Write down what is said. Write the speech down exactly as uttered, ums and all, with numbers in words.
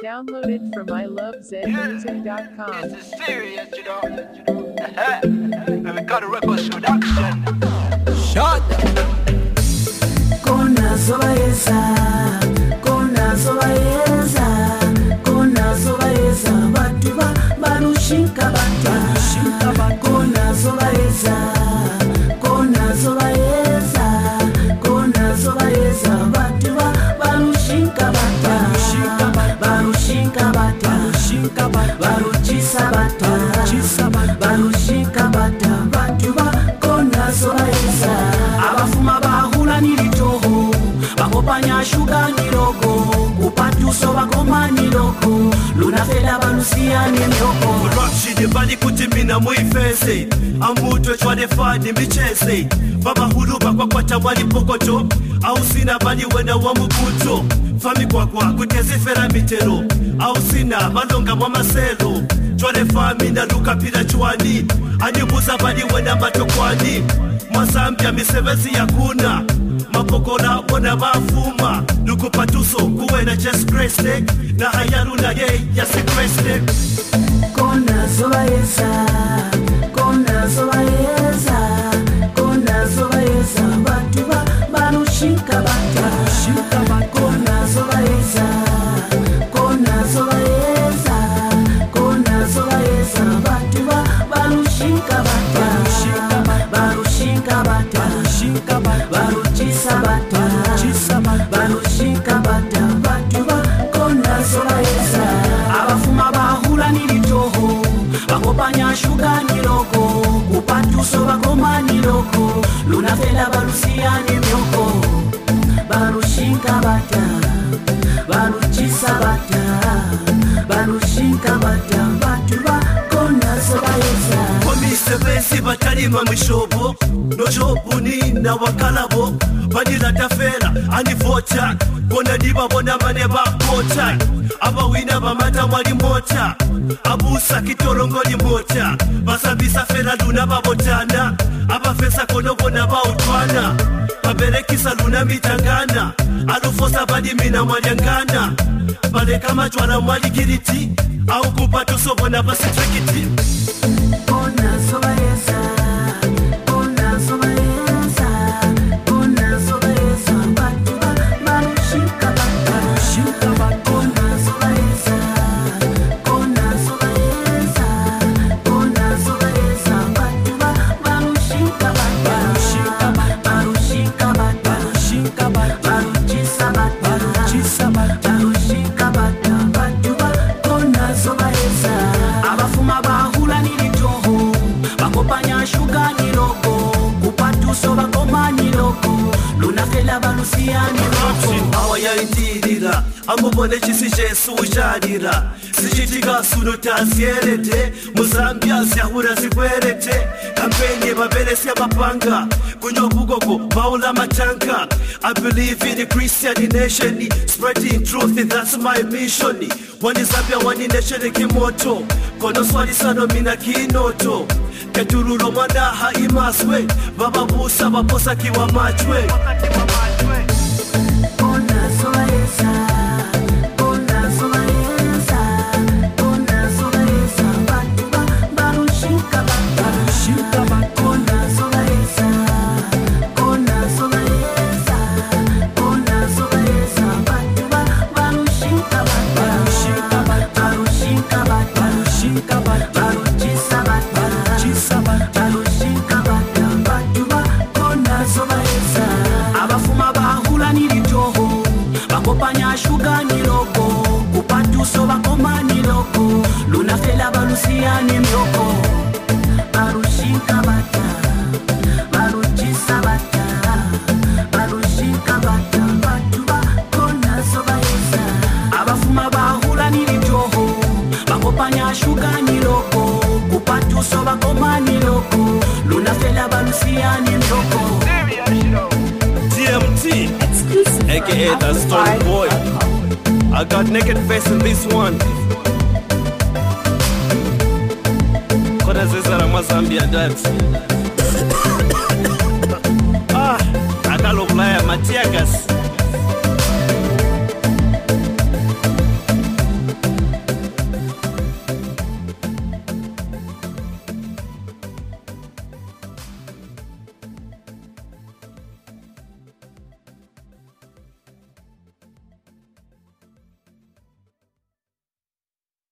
Downloaded from I love zed music dot com. This is serious, you know. And we got a record production. Shut Kona sobaeza, kona sobaeza, kona sobaeza, batuba barushinka bata. Kona sobaeza, kona sobaeza, kona sobaeza, batuba barushinka bata. Barushinka bata, baruchisa bata, barushinka bata, batuba kona sobaeza. Abafuma bahula nilitoho, bakopanya shuga niloko, upatuso bakoma niloko, lunafela balusia niloko. Corruption bali kutimina muifese, amutwe chwade fadi michese. Baba hulu bakwa kwa tamwali pokoto, au sina bali wenda wa mukuto. Fami kwa kwa kutezi fera mitero, au sina malonga mwa maselo. Chwade fami na luka pila chwani, anibuza bali wenda matokwani. Mwasambia misebezi ya kuna, mapokona wana bafuma. Luku patuso kuwe na chest creste, na hayalu na ye ya se creste. Kona sobaeza, kona sobaeza, kona sobaeza, batuba barushinka bata. Kona sobaeza, kona sobaeza, kona sobaeza, batuba barushinka bata. Barushinka bata, baruchisa bata, barushinka bata, batuba kona sobaeza. Abafuma bahula nilitoho, bakopanya shuga niloko, upatuso bakoma niloko, lunafela balusia nimyoko. Barushinka bata, baruchisa bata, barushinka bata, batuba kona sobaeza. Komise besi batalima mwishobo, no jobu ni na wakalabo. Banila tafera, anivota, kona diba bona mane bakota. Aba wina bamata mwali mota, abusa kitorongo ni mota. Basabisa fera luna babotana, aba fesa kono bona bautwana. Baberekisa luna mitangana, alufosa badi mina mwaliangana. Bale kama chwana mwali kiriti, au kupatu sobona basi trekiti. Kona sobaeza, kona sobaeza, kona sobaeza, batuba barushinka bata. Kona sobaeza, kona sobaeza, kona sobaeza, batuba barushinka bata. Barushinka bata, baruchisa bata, barushinka bata, batuba kona sobaeza. Abafuma bahula nilitoho, bakopanya shuga niloko, upatuso bakoma niloko, lunafela balusia niloko. Awa ya indirira, amubone chisi jesu ujarira. Sijitiga suno tasierete, Muzambia siahura sikwerete. Kampeni babele siya mapanga, kunyo bugogo, maula matanka. I believe in the Christian nation, spreading truth, that's my mission. Wani Zambia, wani nation kimoto, kono swali sano mina kinoto. Ketururo manaha imaswe, baba busa baposa kiwa machwe. Kona sobaeza, kona sobaeza, kona sobaeza, batuba barushinka bata. Kona sobaeza, kona sobaeza, kona sobaeza, batuba barushinka bata. Barushinka bata, baruchisa bata, barushinka bata, batuba kona sobaeza. Abafuma bahula nilitoho, bakopanya shuga niloko, upatuso bakoma niloko, lunafela balusia nimyoko. Barushinka bata, baruchisa bata, barushinka bata, batuba kona sobaeza. Abafuma bahula nilitoho, bakopanya shuga niloko, upatuso bakoma niloko, lunafela balusia nimyoko. serious, you know. D M T, aka the Stone Boy. I got naked face in this one. Kona zezara Mazambia dance. Ah, akalokulaya Matiagas.